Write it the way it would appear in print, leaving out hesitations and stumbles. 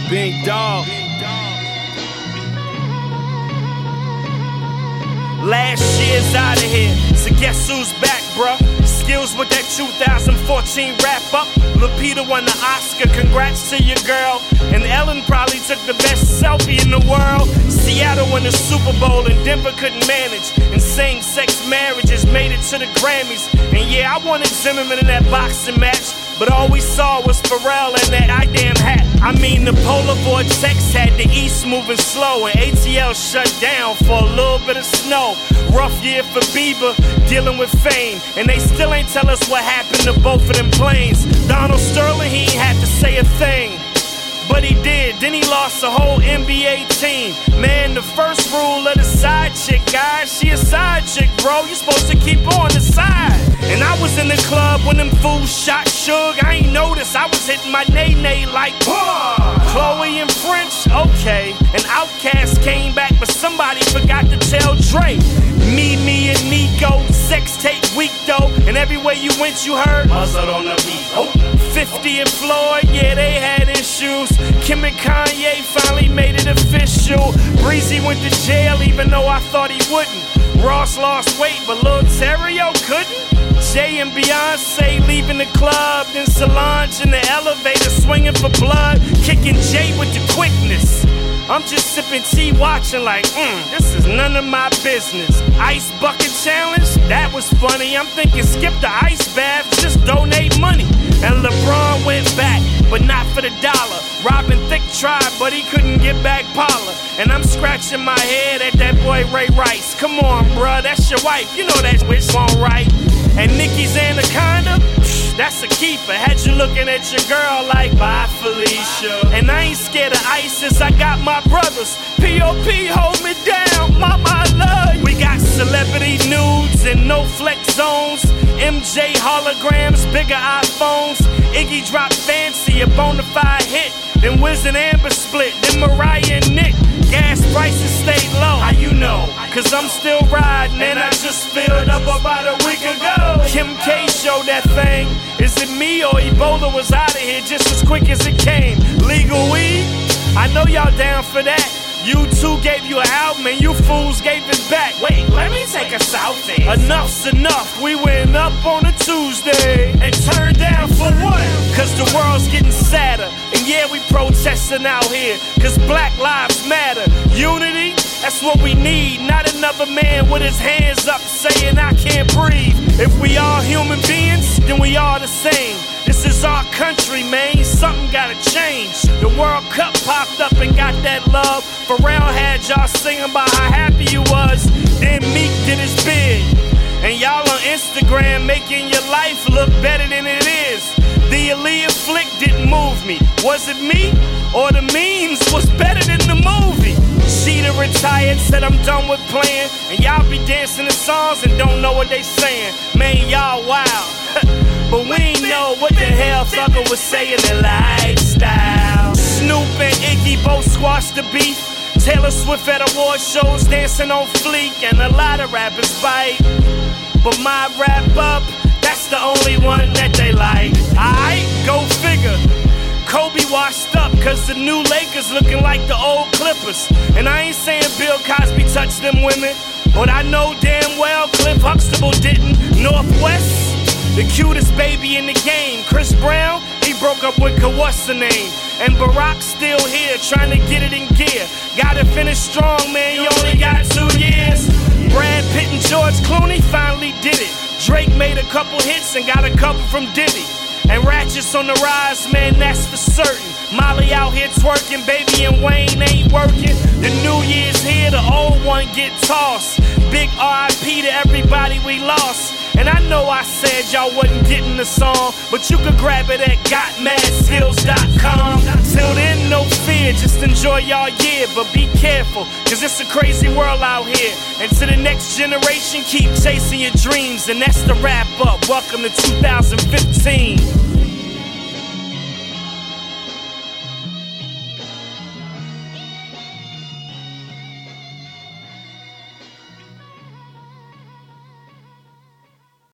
Big dog. Last year's out of here, so guess who's back, bruh? Skills with that 2014 wrap up. Lupita won the Oscar, congrats to your girl. And Ellen probably took the best selfie in the world. Seattle won the Super Bowl and Denver couldn't manage. And same-sex marriages made it to the Grammys. And yeah, I wanted Zimmerman in that boxing match, but all we saw was Pharrell and that goddamn hat. I mean, the polar vortex had the east moving slow, and ATL shut down for a little bit of snow. Rough year for Bieber, dealing with fame, and they still ain't tell us what happened to both of them planes. Donald Sterling, he ain't had to say a thing, but he did. Then he lost the whole NBA team. Man, the first rule of the side chick, guys, she a side chick, bro. You supposed to keep her on the side. And I was in the club when them fools shot Suge. I ain't noticed, I was hitting my nay-nay like, Chloe and French, okay. And Outkast came back, but somebody forgot to tell Dre. Me and Nico, sex tape week though. And everywhere you went, you heard Buzzard on the beat. Oh. 50 and Floyd, yeah, they had issues. Kim and Kanye finally made it official. Breezy went to jail even though I thought he wouldn't. Ross lost weight, but Lil Terrio couldn't. Jay and Beyonce leaving the club. Then Solange in the elevator swinging for blood. Kicking Jay with the quickness. I'm just sipping tea watching like, this is none of my business. Ice bucket challenge, that was funny. I'm thinking skip the ice bath, just donate money. And LeBron went back, but not for the dollar. Robin Thicke tried, but he couldn't get back Paula. And I'm scratching my head at that boy Ray Rice. Come on, bruh, that's your wife, you know that bitch won't right. And Nicki's Anaconda, that's a keeper. Had you looking at your girl like, bye Felicia. And I ain't scared of ISIS, I got my brothers. P.O.P. hold me down, mama I love you. We got celebrity nudes and no flex zones. MJ holograms, bigger iPhones. Iggy dropped Fancy, a bonafide hit. Then Wiz and Amber split, then Mariah and Nick. Gas prices stayed low, how you know? Cause I'm still riding and I just filled up about a week ago. Kim K showed that thing. Is it me or Ebola was out of here just as quick as it came? Legal weed? I know y'all down for that. U2 gave you an album and you fools gave it back. Wait, let me take a selfie. Enough's enough, we went up on a Tuesday and turned down for what? Cause the world's getting sadder. And yeah, we protesting out here, cause Black Lives Matter. Unity, that's what we need. Not another man with his hands up saying I can't breathe. If we are human beings, then we are the same. This is our country, man, something gotta change. The World Cup popped up and got that love. Pharrell had y'all singing about how happy you was. Then Meek did his bid. And y'all on Instagram making your life look better than it is. The Aaliyah flick didn't move me. Was it me? Or the memes was better than the movie? Sheeta retired, said I'm done with playing. And y'all be dancing the songs and don't know what they saying. Man, y'all wild. But we ain't know what the hell Thugger was saying in lifestyle. Snoop and Iggy both squashed the beef. Taylor Swift at award shows dancing on fleek. And a lot of rappers bite. But my wrap up, that's the only one that they like. Aight, go figure. Kobe washed up cause the new Lakers looking like the old Clippers. And I ain't saying Bill Cosby touched them women, but I know damn well Cliff Huxtable didn't. Northwest, the cutest baby in the game. Chris Brown, he broke up with what's the name? And Barack's still here trying to get it in gear. Gotta finish strong, man, you only got 2 years. Brad Pitt and George Clooney finally did it. Drake made a couple hits and got a couple from Diddy. And Ratchet's on the rise, man, that's for certain. Molly out here twerking, Baby and Wayne ain't working. The new year's here, the old one get tossed. Big R.I.P. to everybody we lost. And I know I said y'all wasn't getting the song, but you could grab it at gotmadskills.com. Till then, no fear, just enjoy y'all year, but be careful, cause it's a crazy world out here. And to the next generation, keep chasing your dreams, and that's the wrap up. Welcome to 2015.